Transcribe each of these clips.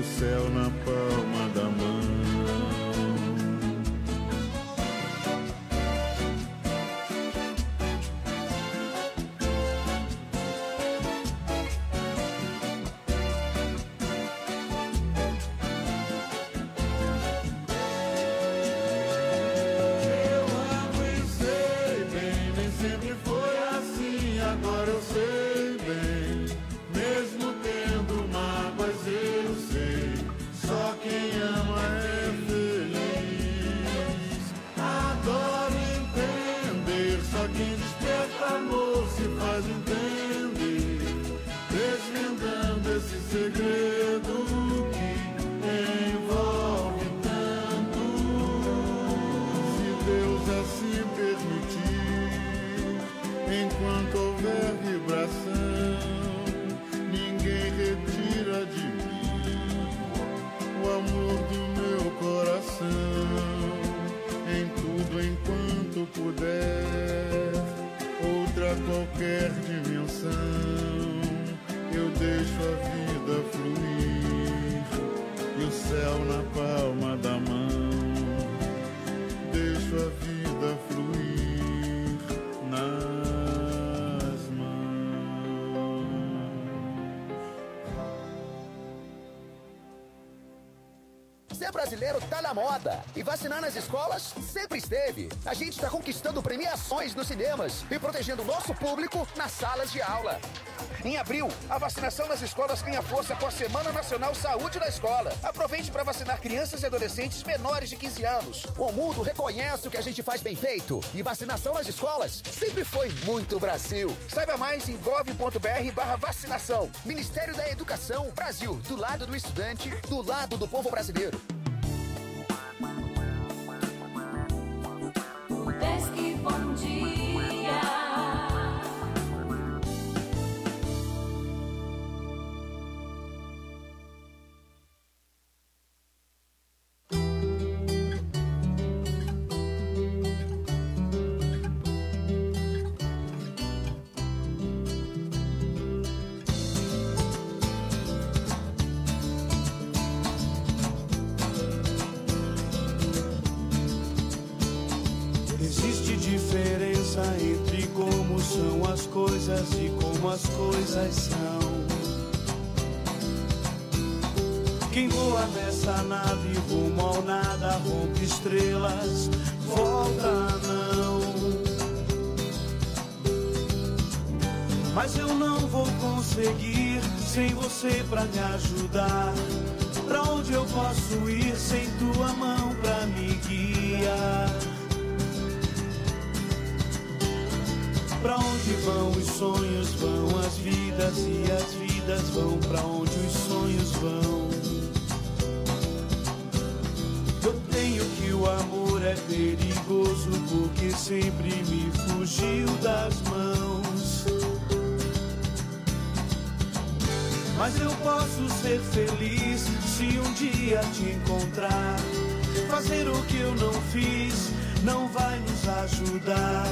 céu na palma da mão. Qualquer dimensão, eu deixo a vida fluir e o céu na palma da mão. Deixo a vida fluir nas mãos. Ser brasileiro tá na moda e vacinar nas escolas sempre esteve. A gente tá conquistando premiações nos cinemas e protegendo o nosso público nas salas de aula. Em abril, a vacinação nas escolas ganha força com a Semana Nacional Saúde da Escola. Aproveite para vacinar crianças e adolescentes menores de 15 anos. O mundo reconhece o que a gente faz bem feito e vacinação nas escolas sempre foi muito Brasil. Saiba mais em gov.br/vacinação. Ministério da Educação, Brasil, do lado do estudante, do lado do povo brasileiro. Pesque Bom Dia. Entre como são as coisas e como as coisas são. Quem voa nessa nave rumo ao nada, rompe estrelas, volta não. Mas eu não vou conseguir sem você pra me ajudar. Pra onde eu posso ir sem tua mão pra me guiar? Pra onde vão os sonhos, vão as vidas, e as vidas vão pra onde os sonhos vão. Eu tenho que o amor é perigoso porque sempre me fugiu das mãos. Mas eu posso ser feliz se um dia te encontrar. Fazer o que eu não fiz não vai nos ajudar.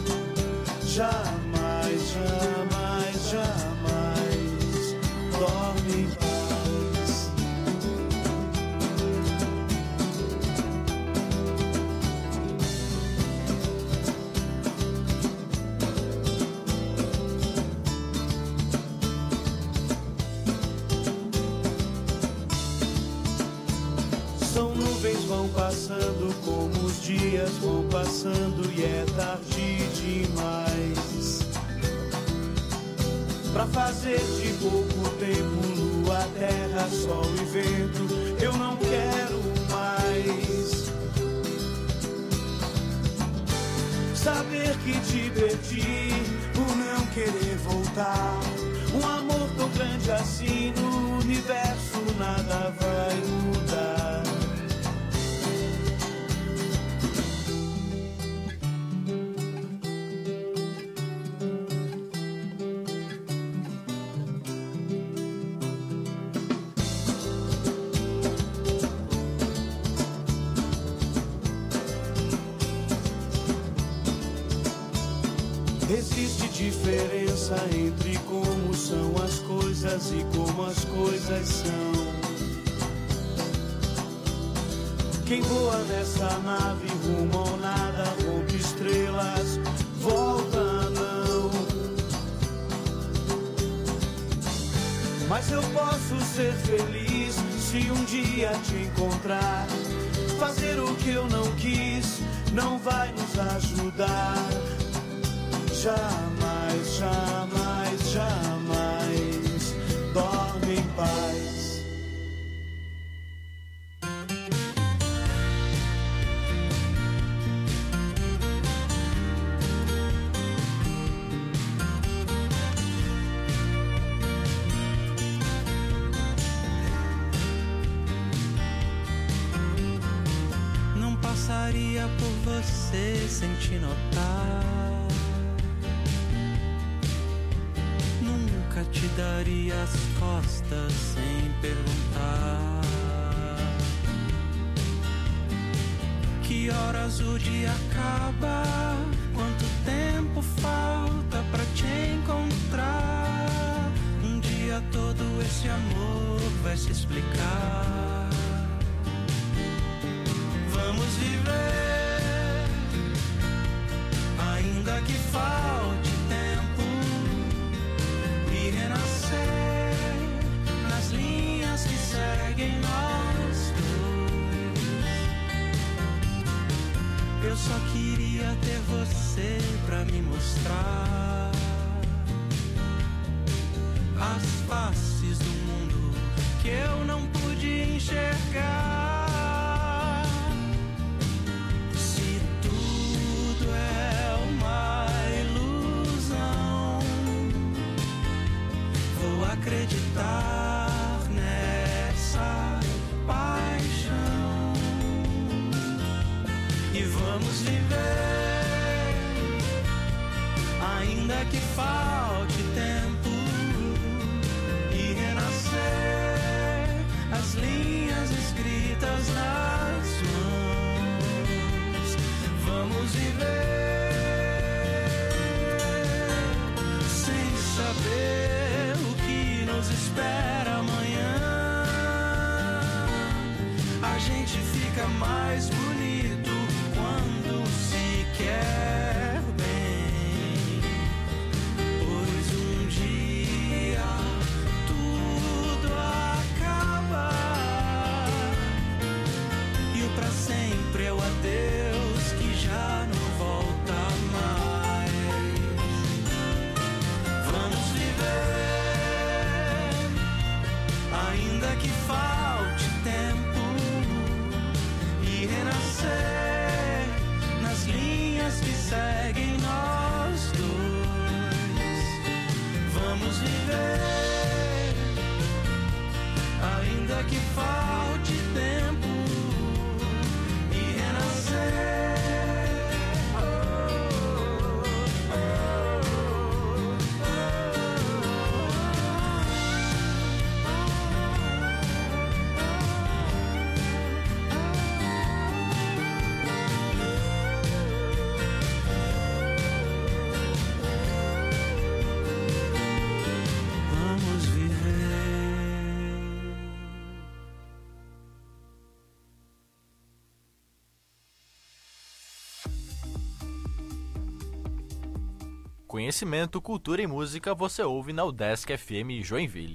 Jamais, jamais, jamais dorme em paz. São nuvens vão passando como os dias vão passando e é tarde demais pra fazer de pouco tempo lua, terra, sol e vento. Eu não quero mais saber que te perdi por não querer voltar. Um amor tão grande assim no universo nada vai mudar. Existe diferença entre como são as coisas e como as coisas são. Quem voa nessa nave rumo ao nada, rouba estrelas, volta não. Mas eu posso ser feliz se um dia te encontrar. Fazer o que eu não quis não vai nos ajudar. Jamais, jamais, jamais dorme em paz. Passaria por você sem te notar. Nunca te daria as costas sem perguntar. Que horas o dia acaba? Quanto tempo falta pra te encontrar? Um dia todo esse amor vai se explicar. Vamos viver, ainda que falte tempo, e renascer nas linhas que seguem nós dois. Eu só queria ter você pra me mostrar as faces do mundo que eu não pude enxergar. Acreditar nessa paixão e vamos viver, ainda que falte tempo, e renascer as linhas escritas nas mãos. Vamos viver sem saber nos espera amanhã. A gente fica mais bonito quando se quer bem, pois um dia tudo acaba e o pra sempre é o adeus que já não volta mais. Vamos viver, ainda que falte tempo, e renascer nas linhas que seguem nós dois. Vamos viver, ainda que falte tempo, e renascer. Conhecimento, cultura e música você ouve na UDESC FM Joinville.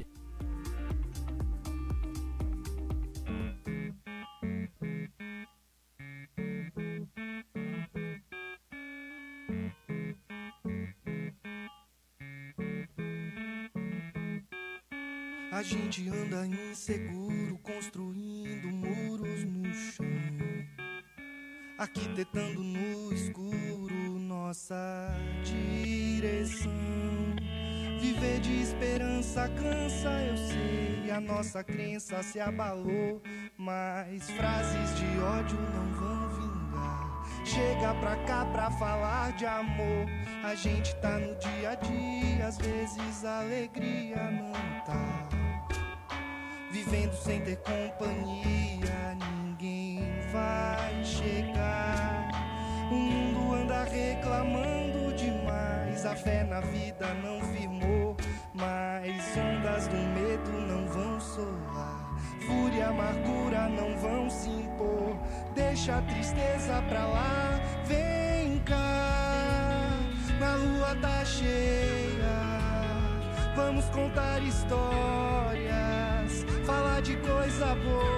A gente anda inseguro, construindo muros no chão, arquitetando no escuro nossa direção. Viver de esperança cansa, eu sei, a nossa crença se abalou, mas frases de ódio não vão vingar. Chega pra cá pra falar de amor. A gente tá no dia a dia, às vezes a alegria não tá. Vivendo sem ter companhia, ninguém vai chegar. O mundo anda reclamando demais, a fé na vida não firmou, mas ondas do medo não vão soar, fúria e amargura não vão se impor. deixa a tristeza pra lá. Vem cá, na lua tá cheia. Vamos contar histórias, falar de coisa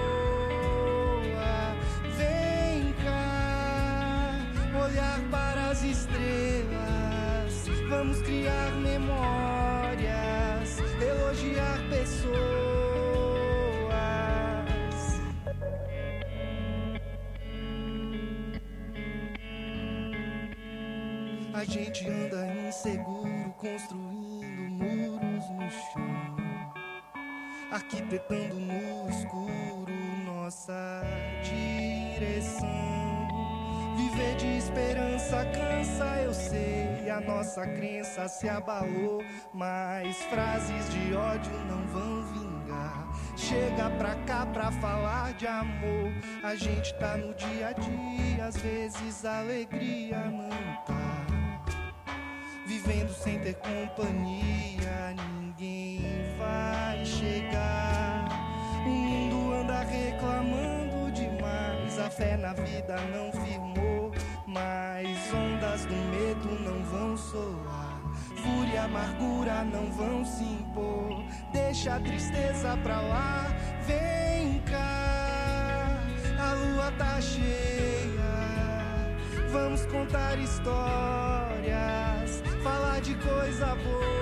boa. Vem cá, olhar para as estrelas. Vamos criar memórias, elogiar pessoas. A gente anda inseguro, construindo muros no chão, arquitetando no escuro nossa direção. Viver de esperança cansa, eu sei, a nossa crença se abalou, mas frases de ódio não vão vingar. Chega pra cá pra falar de amor. A gente tá no dia a dia, às vezes a alegria não tá. Vivendo sem ter companhia, ninguém vai chegar. O mundo anda reclamando demais, a fé na vida não firmou, mas ondas do medo não vão soar, fúria e amargura não vão se impor. Deixa a tristeza pra lá, vem cá, a lua tá cheia. Vamos contar histórias, falar de coisa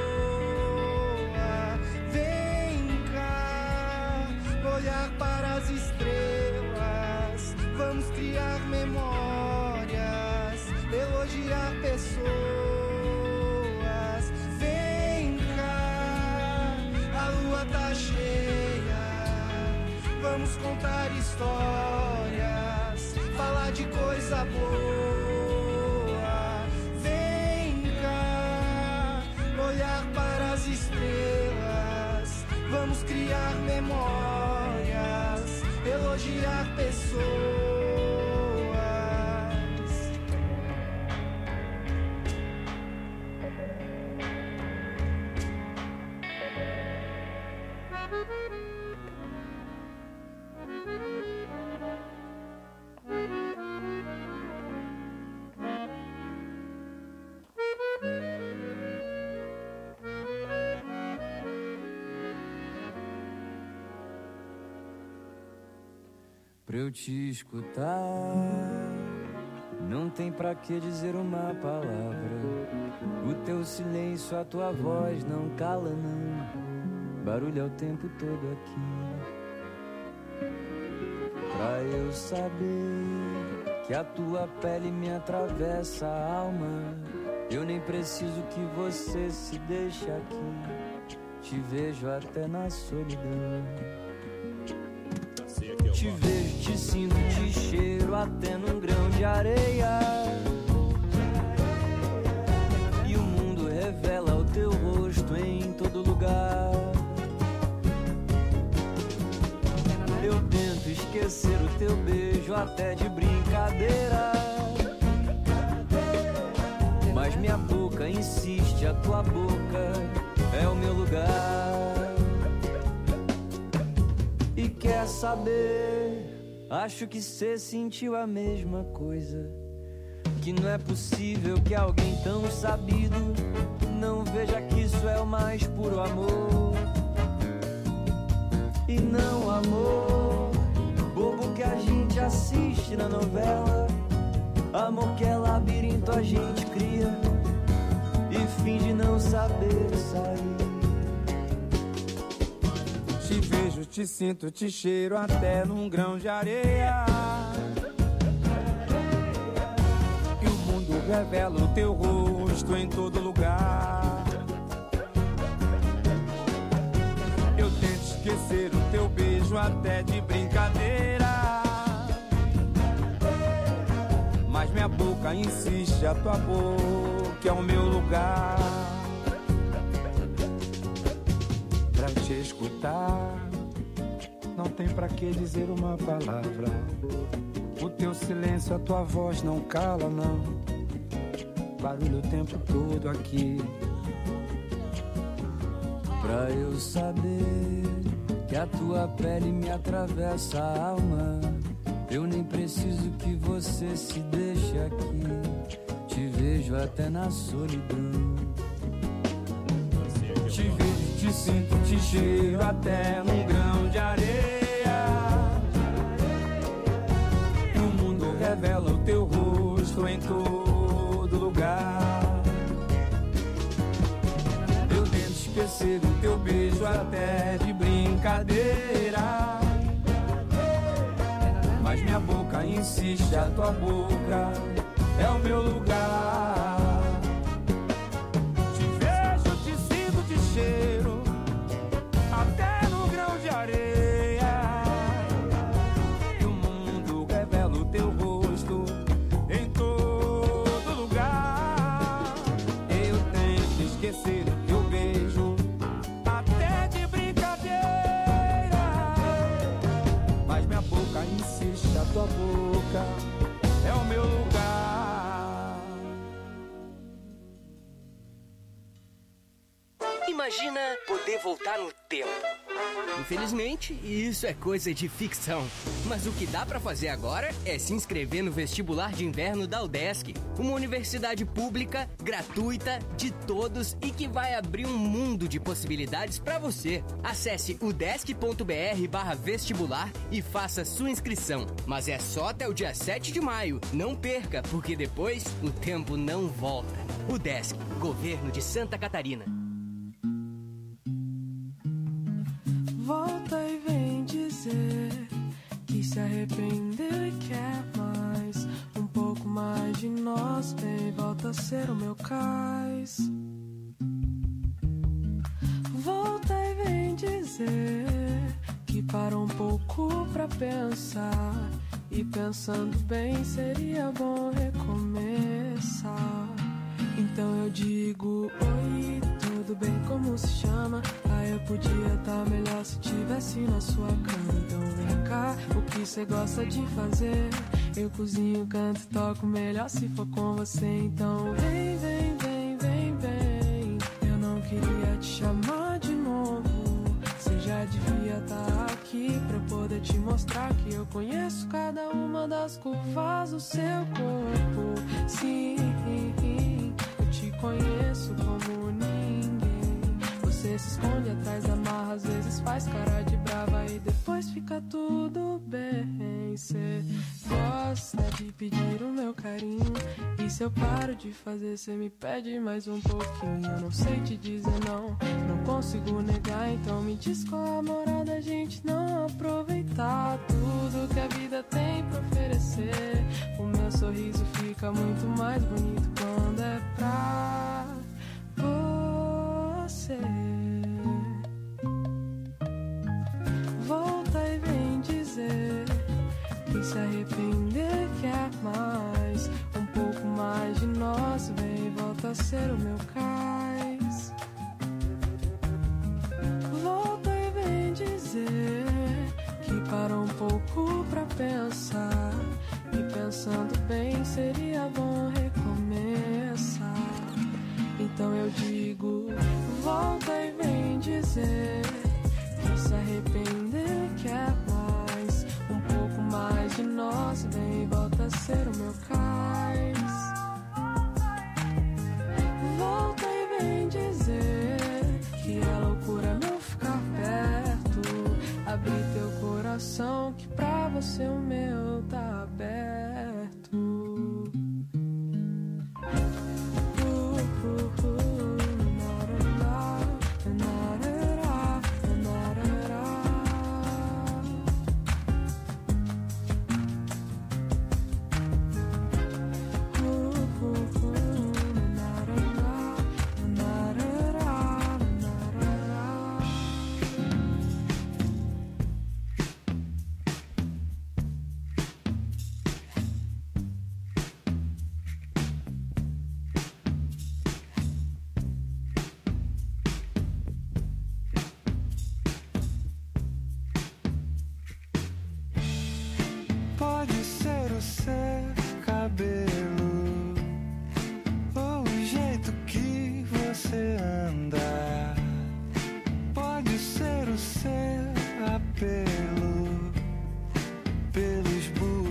boa. Vem cá, olhar para as estrelas. Vamos criar memórias, elogiar pessoas. Vem cá, a lua tá cheia. Vamos contar histórias, falar de coisa boa. Olhar para as estrelas, vamos criar memórias, elogiar pessoas. Pra eu te escutar, não tem pra que dizer uma palavra. O teu silêncio, a tua voz não cala não. Barulho é o tempo todo aqui. Pra eu saber que a tua pele me atravessa a alma, eu nem preciso que você se deixe aqui. Te vejo até na solidão. Te vejo, te sinto, te cheiro até num grão de areia. E o mundo revela o teu rosto em todo lugar. Eu tento esquecer o teu beijo até de brincadeira, mas minha boca insiste, a tua boca é o meu lugar. E quer saber, acho que cê sentiu a mesma coisa, que não é possível que alguém tão sabido não veja que isso é o mais puro amor. E não amor bobo que a gente assiste na novela, amor que é labirinto a gente cria e finge não saber sair. Te vejo, te sinto, te cheiro até num grão de areia. E o mundo revela o teu rosto em todo lugar. Eu tento esquecer o teu beijo até de brincadeira, mas minha boca insiste, a tua boca é o meu lugar. Pra te escutar, não tem pra que dizer uma palavra. O teu silêncio, a tua voz não cala, não. Barulho o tempo todo aqui. Pra eu saber que a tua pele me atravessa a alma, Eu nem preciso que você se deixe aqui. Te vejo até na solidão. Te vejo, te sinto, te cheiro até num grão de areia. E o mundo revela o teu rosto em todo lugar. Eu tento esquecer o teu beijo até de brincadeira, mas minha boca insiste, a tua boca é o meu lugar. Te vejo, te sinto, te cheiro até no grão de areia. E o mundo revela o teu rosto em todo lugar. Eu tento esquecer o teu beijo até de brincadeira, mas minha boca insiste, a tua boca é o meu lugar. Imagina poder voltar no tempo. Infelizmente, isso é coisa de ficção. Mas o que dá pra fazer agora é se inscrever no vestibular de inverno da UDESC, uma universidade pública, gratuita, de todos e que vai abrir um mundo de possibilidades pra você. Acesse udesc.br/vestibular e faça sua inscrição. Mas é só até o dia 7 de maio. Não perca, porque depois o tempo não volta. UDESC, Governo de Santa Catarina. Volta e vem dizer que se arrependeu e quer mais. Um pouco mais de nós, vem, volta a ser o meu cais. Volta e vem dizer que para um pouco pra pensar. E pensando bem, seria bom recomeçar. Então eu digo, oi, tudo bem, como se chama? Ah, eu podia estar melhor se tivesse na sua cama. Então vem cá, o que você gosta de fazer? Eu cozinho, canto, toco melhor se for com você. Então vem, vem, vem, vem, vem. Eu não queria te chamar de novo. Você já devia estar aqui pra eu poder te mostrar que eu conheço cada uma das curvas do seu corpo. Sim, eu te conheço como ninguém. Você se esconde atrás da marra, às vezes faz cara de brava e depois fica tudo bem. Cê gosta de pedir o meu carinho, e se eu paro de fazer, cê me pede mais um pouquinho. Eu não sei te dizer não, não consigo negar. Então me diz qual a moral da gente não aproveitar tudo que a vida tem pra oferecer. O meu sorriso fica muito mais bonito quando é pra você. Volta e vem dizer que se arrepender quer mais. Um pouco mais de nós, vem, volta a ser o meu cais. Volta e vem dizer que para um pouco pra pensar. E pensando bem, seria bom recomeçar. Então eu digo, volta e vem dizer que se arrepender quer mais. Um pouco mais de nós, vem, volta a ser o meu cais. Volta e vem dizer que é loucura não ficar perto. Abrir teu coração, que pra você o meu tá aberto. Pode ser o seu cabelo, ou o jeito que você anda. Pode ser o seu apelo pelos burros.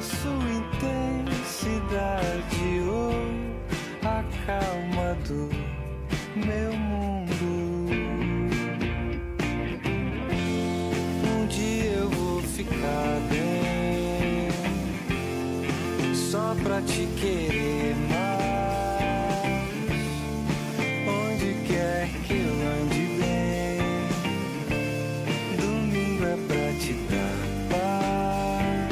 sua intensidade, oh, a calma do meu mundo. Um dia eu vou ficar bem, só pra te querer mais. Onde quer que eu ande bem, domingo é pra te dar paz.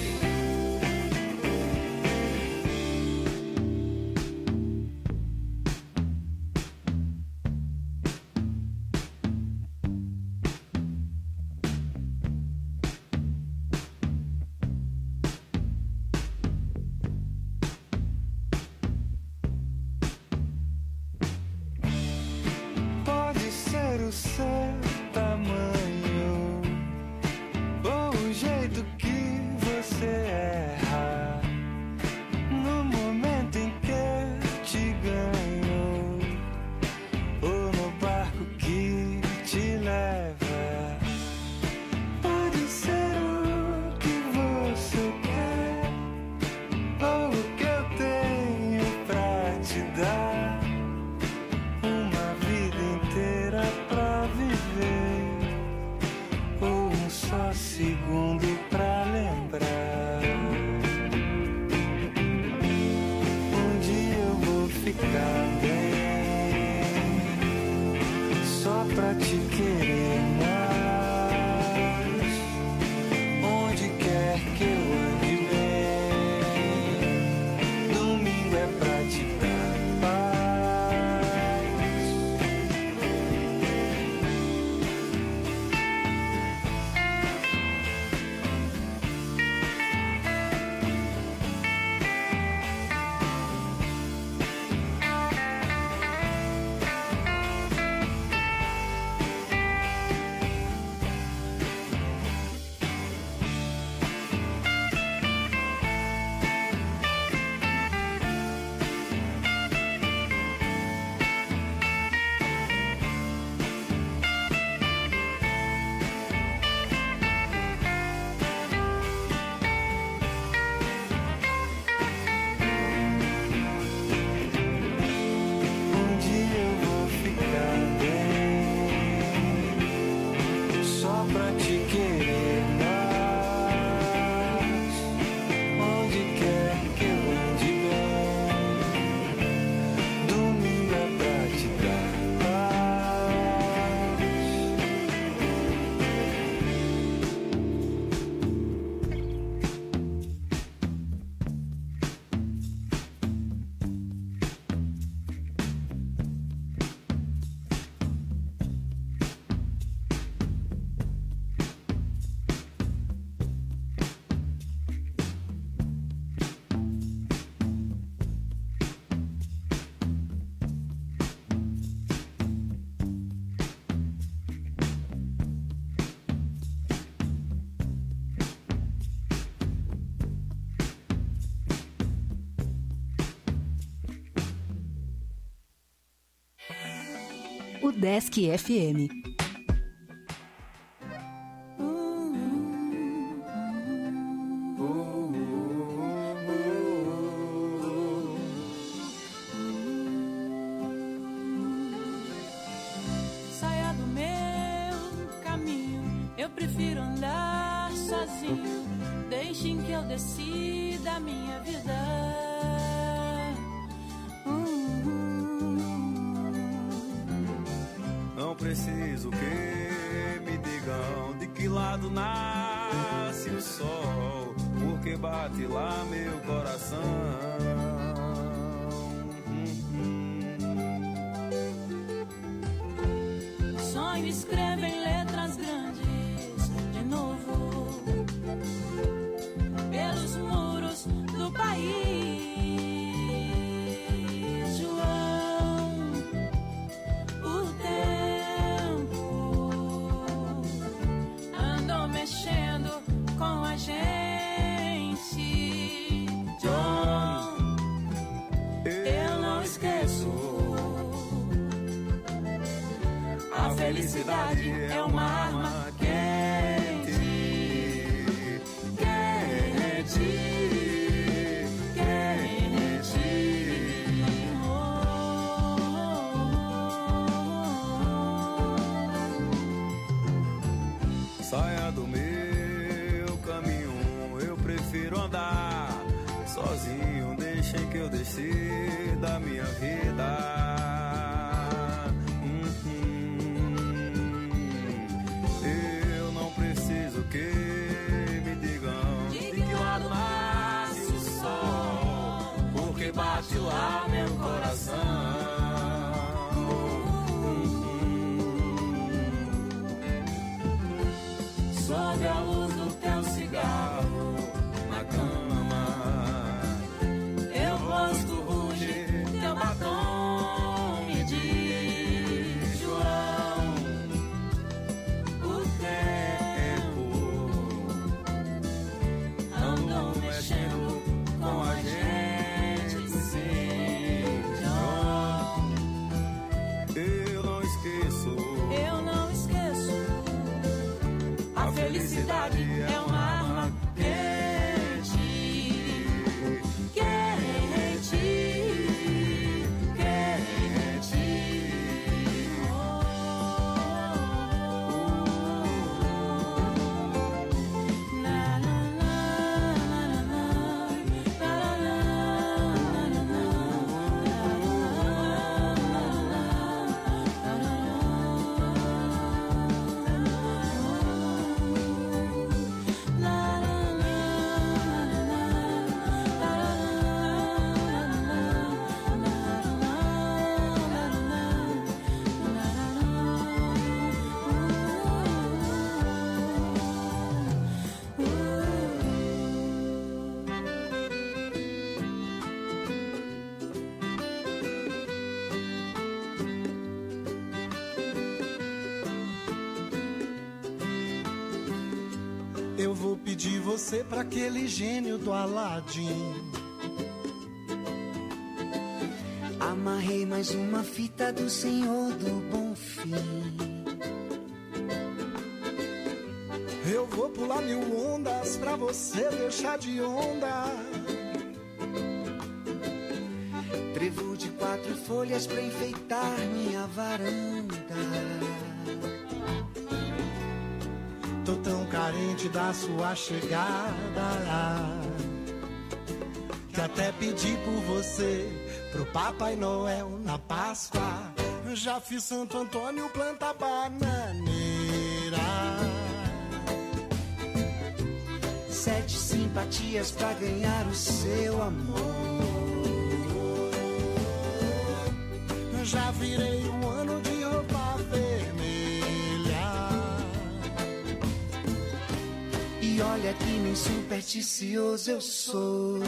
Pode ser o seu tamanho ou o jeito que você erra no momento em que eu te ganho, ou no barco que te leva. Pode ser o que você quer ou o que eu tenho pra te dar. Uma vida inteira pra viver, ou um só segundo pra lembrar. Um dia eu vou ficar bem, só pra te querer mais. Onde quer que eu ande bem, domingo é pra te dar paz. Um dia eu vou ficar bem, só pra te querer mais. Onde quer que eu ande bem, domingo é pra te dar paz. O Desk FM. Saia do meu caminho, eu prefiro andar sozinho. Deixem que eu decida a minha vida. Não preciso que me digam de que lado nasce o sol, porque bate lá meu coração. Sonho escrevo em letras grandes de novo pelos muros do país. João, o tempo andou mexendo com a gente. John, eu não esqueço. A felicidade é uma arma quente, quente. prefiro andar sozinho. Deixem que eu decida da minha vida. Eu não preciso que me digam de que lado nasce o sol, porque bate lá meu coração. Sob a luz do teu cigarro na cama, eu gosto ruge, teu batom me diz, João, o tempo andou mexendo com a gente, sim, João. Eu não esqueço. A felicidade é uma arma quente, quente, quente. Na, na, na, na, Eu vou pedir você pra aquele gênio do Aladim. Amarrei mais uma fita do Senhor do Bom Fim. Eu vou pular 1000 ondas pra você deixar de onda. Trevo de 4 folhas pra enfeitar minha varanda. Tô tão carente da sua chegada que até pedi por você pro Papai Noel na Páscoa. Já fiz Santo Antônio planta bananeira. 7 simpatias pra ganhar o seu amor. Já virei um ano de roupa vermelha. E olha que nem supersticioso eu sou.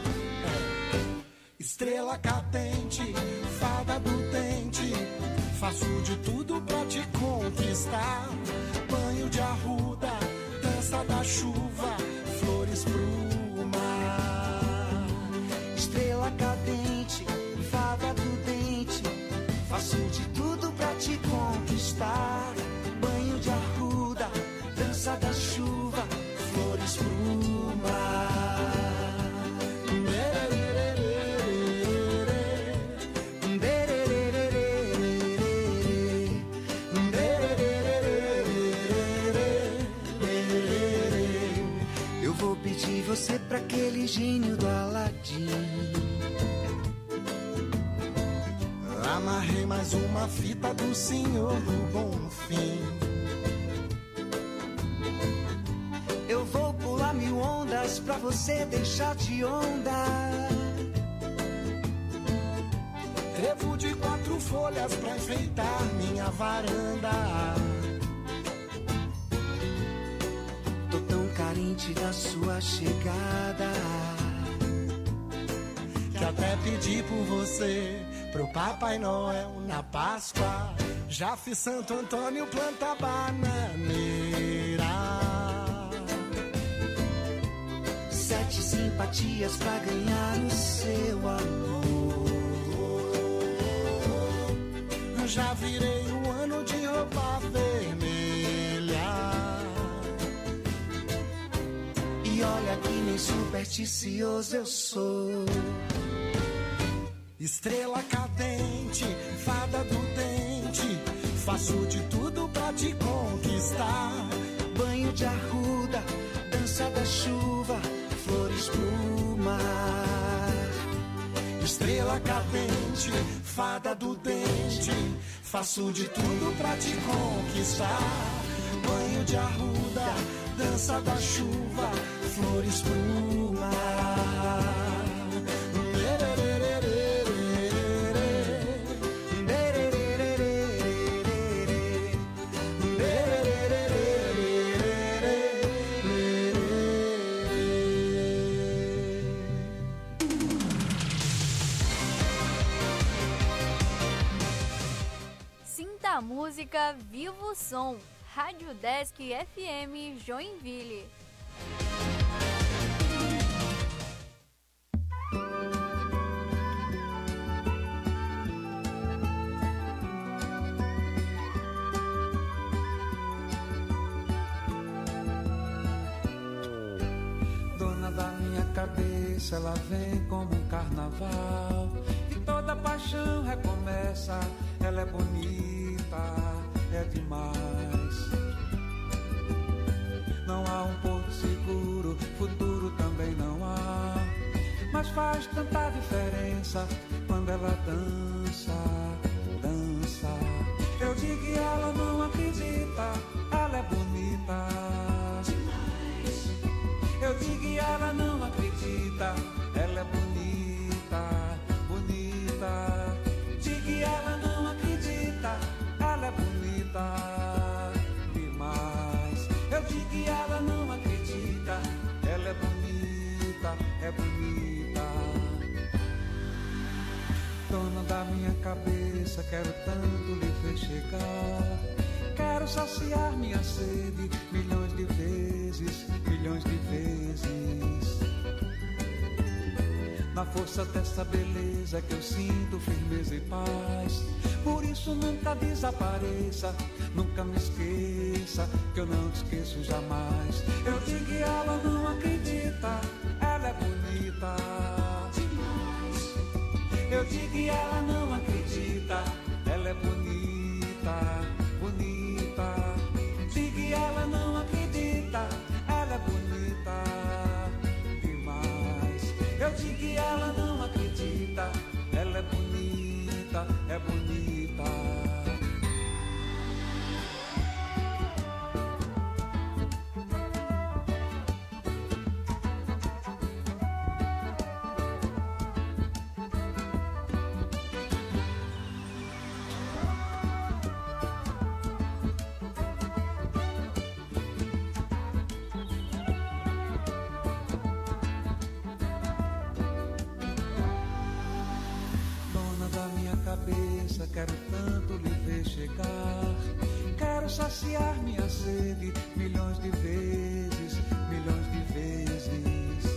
Estrela cadente, fada do dente, faço de tudo pra te conquistar. Banho de arruda, dança da chuva, flores pro mar. Estrela cadente, fada do dente, faço de tudo pra te conquistar. Banho de arruda, dança da chuva, flores pro mar. Eu vou pedir você pra aquele gênio do Aladim. Amarrei mais uma fita do Senhor do Bom Fim. Eu vou pular 1000 ondas pra você deixar de onda. Trevo de 4 folhas pra enfeitar minha varanda. Tô tão carente da sua chegada que até pedi por você pro Papai Noel na Páscoa. Já fiz Santo Antônio planta bananeira. 7 simpatias pra ganhar o seu amor. Já virei um ano de roupa vermelha. E olha que nem supersticioso eu sou. Estrela cadente, fada do dente, faço de tudo pra te conquistar. Banho de arruda, dança da chuva, flores flores pro mar. Estrela cadente, fada do dente, faço de tudo pra te conquistar. Banho de arruda, dança da chuva, flores pro mar. Sinta a música, viva o som. Rádio Desk FM Joinville. Dona da minha cabeça, ela vem como um carnaval e toda paixão recomeça. Ela é bonita, é demais. Não há um porto seguro, futuro também não há. Mas faz tanta diferença quando ela dança, dança. Eu digo e ela não acredita, ela é bonita demais. Eu digo e ela não acredita, ela é bonita, bonita. Digo e ela não acredita, ela é bonita demais. Eu digo e ela não acredita, ela é bonita, é bonita. Dona da minha cabeça, quero tanto lhe ver chegar. Quero saciar minha sede milhões de vezes, milhões de vezes. Na força dessa beleza que eu sinto firmeza e paz. Por isso nunca desapareça, nunca me esqueça, que eu não te esqueço jamais. Eu digo que ela não acredita, ela é bonita demais. Eu digo que ela não acredita, ela é bonita, bonita. Digo que ela não acredita, ela é bonita demais. Eu digo que ela não acredita, ela é bonita, é bonita. Quero tanto lhe ver chegar. Quero saciar minha sede milhões de vezes, milhões de vezes.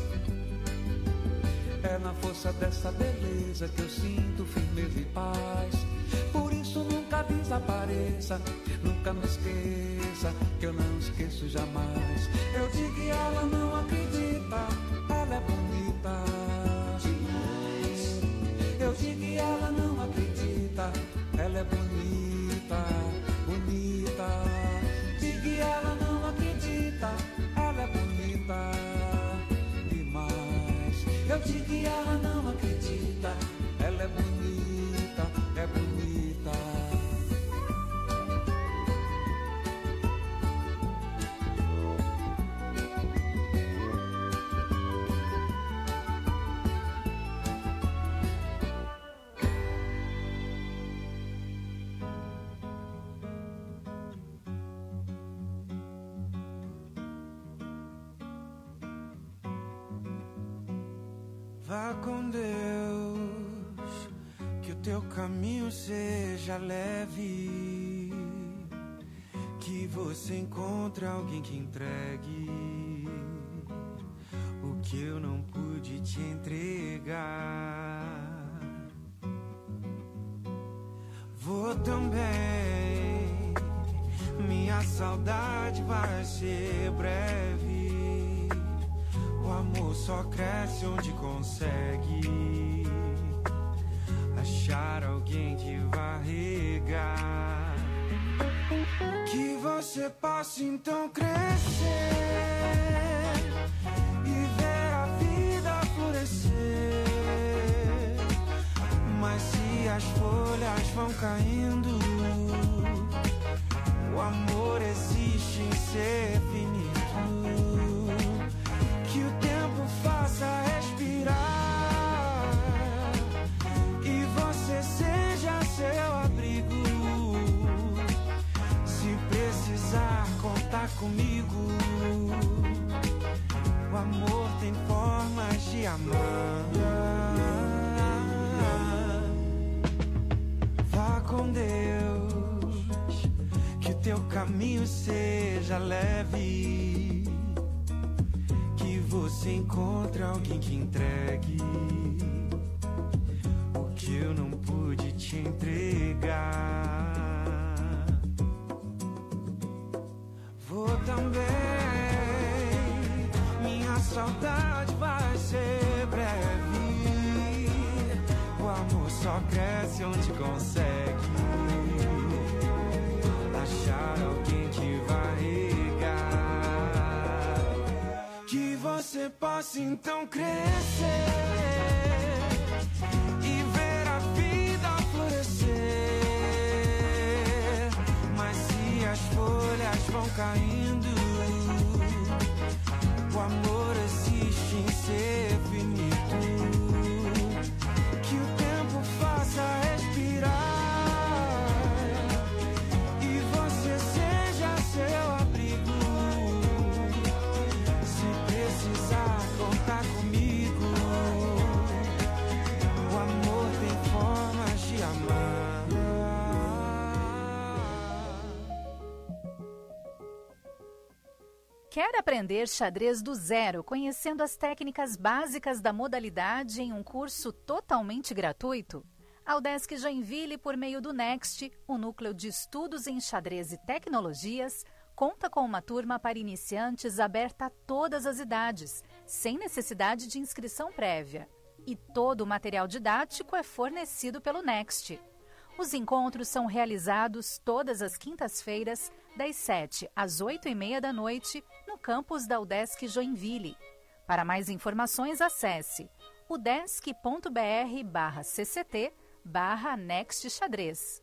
É na força dessa beleza que eu sinto firmeza e paz. Por isso nunca desapareça, nunca me esqueça, que eu não esqueço jamais. Eu digo que ela não acredita, ela é bonita demais. Eu digo que ela não acredita, ela é bonita, bonita. Digo que ela não acredita, ela é bonita demais. Eu digo que ela não acredita, ela é bonita, é bonita. Vá com Deus, que o teu caminho seja leve, que você encontre alguém que entregue o que eu não pude te entregar. Vou também, minha saudade vai ser breve. O amor só cresce onde consegue achar alguém que vai regar. Que você possa então crescer e ver a vida vão caindo. O amor existe em ser finito. Que o tempo faça respirar e você seja seu abrigo. Se precisar contar comigo, o amor tem formas de amar. Vá com Deus, que o teu caminho seja leve, que você encontre alguém que entregue o que eu não pude te entregar. Vou também, minha saudade vai ser breve. O amor só cresce onde consegue achar alguém que vai regar. Que você possa então crescer e ver a vida florescer. Mas se as folhas vão caindo, o amor existe em ser finito. Que o tempo faça respirar e você seja seu abrigo. Se precisar contar comigo, o amor tem formas de amar. Quer aprender xadrez do zero, conhecendo as técnicas básicas da modalidade em um curso totalmente gratuito? A UDESC Joinville, por meio do Next, o Núcleo de Estudos em Xadrez e Tecnologias, conta com uma turma para iniciantes aberta a todas as idades, sem necessidade de inscrição prévia. E todo o material didático é fornecido pelo Next. Os encontros são realizados todas as quintas-feiras, das 7 às 8h30 da noite, no campus da UDESC Joinville. Para mais informações, acesse udesc.br/cct/Next Xadrez.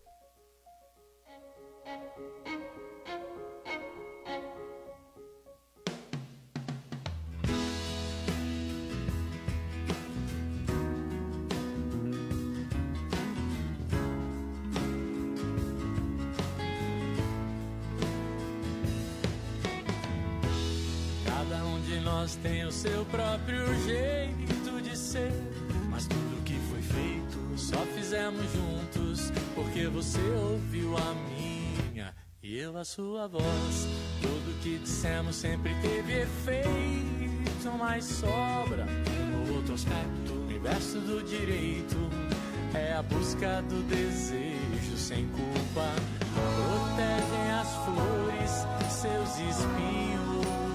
Cada um de nós tem o seu próprio jeito de ser, mas tudo que foi feito só fizemos juntos, porque você ouviu a minha e eu a sua voz. Tudo que dissemos sempre teve efeito, mas sobra no outro aspecto. O inverso do direito é a busca do desejo sem culpa. Protegem as flores, seus espinhos.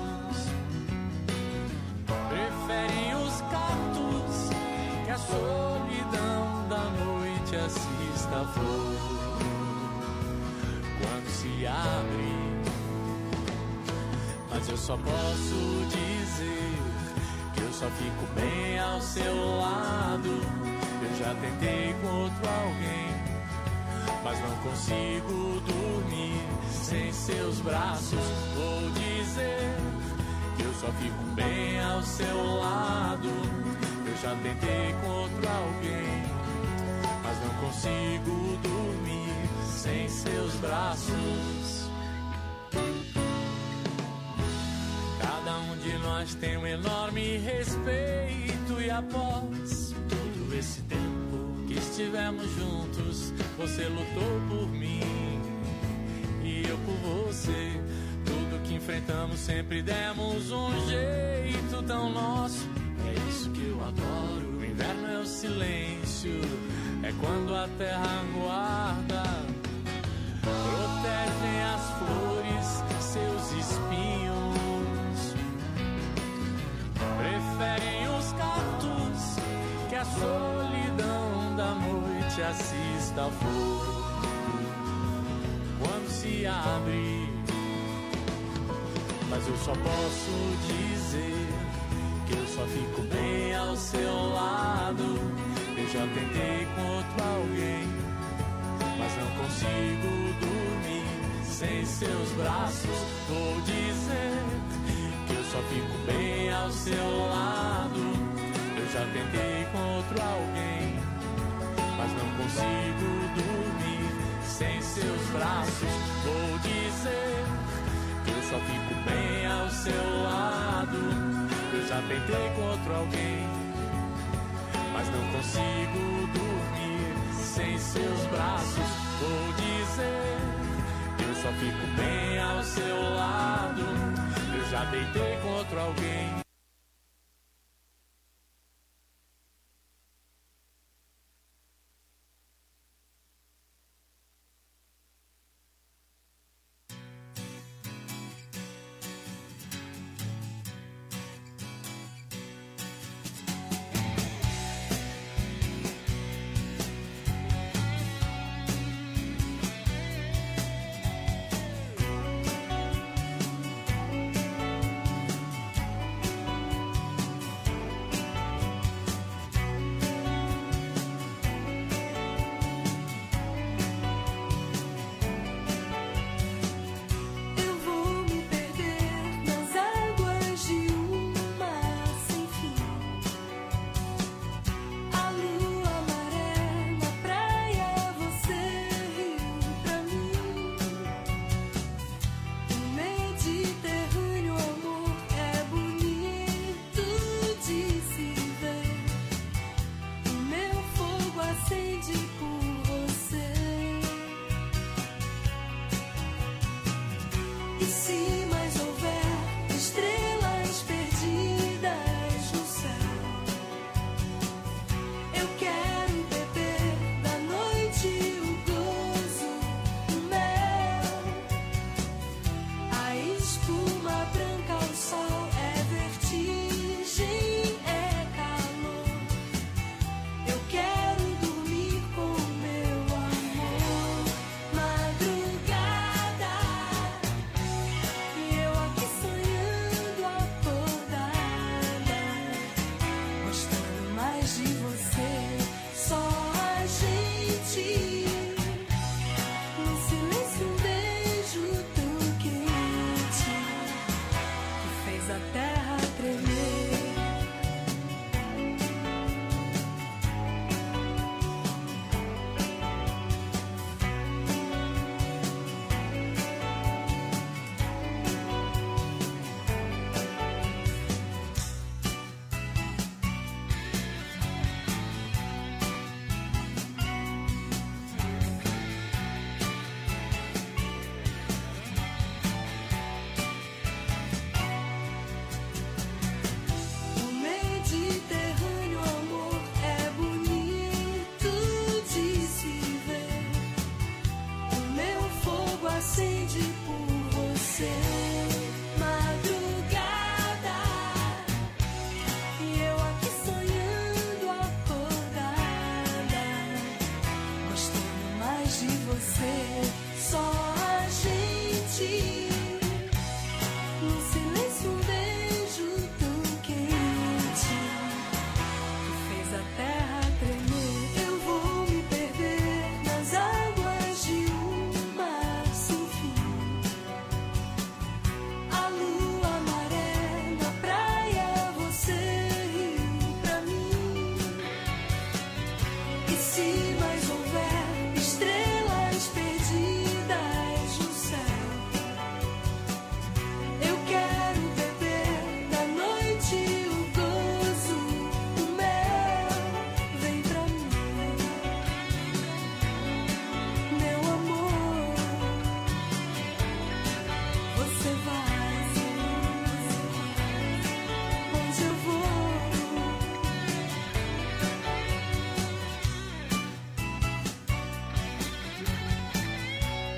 Preferem os cactos, que a solidão da noite assista a flor. Quando se abre, mas eu só posso dizer que eu só fico bem ao seu lado. Eu já tentei com outro alguém, mas não consigo dormir sem seus braços. Vou dizer que eu só fico bem ao seu lado. Eu já tentei com outro alguém, mas não consigo dormir sem seus braços. Cada um de nós tem um enorme respeito, e após todo esse tempo que estivemos juntos, você lutou por mim e eu por você. Tudo que enfrentamos sempre demos um jeito tão nosso. É isso que eu adoro. O inverno é o silêncio, é quando a terra guarda. Protegem as flores, seus espinhos. Preferem os cactos, que a solidão da noite assista a flor. Quando se abre, mas eu só posso dizer que eu só fico bem ao seu lado. Eu já tentei com outro alguém, consigo dormir sem seus braços. Vou dizer que eu só fico bem ao seu lado. Eu já tentei com outro alguém, mas não consigo dormir sem seus braços. Vou dizer que eu só fico bem ao seu lado. Eu já tentei com outro alguém, mas não consigo dormir sem seus braços. Vou dizer que eu só fico bem ao seu lado. Eu já deitei com outro alguém.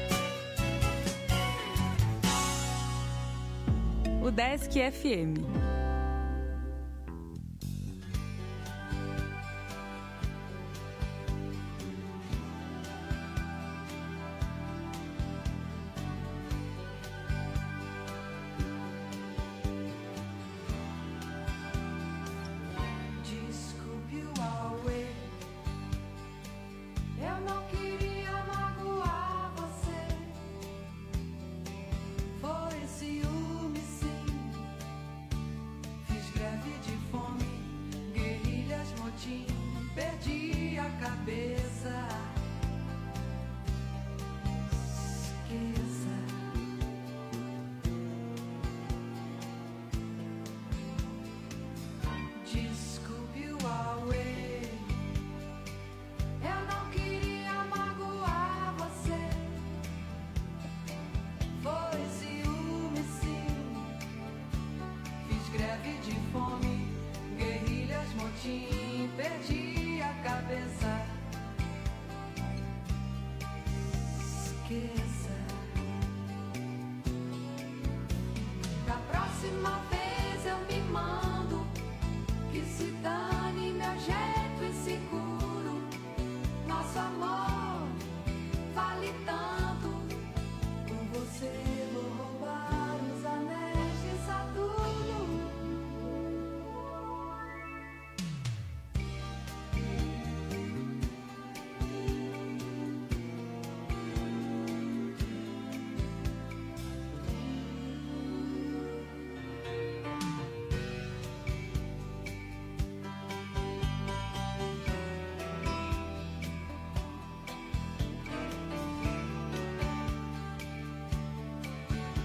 O Desk FM.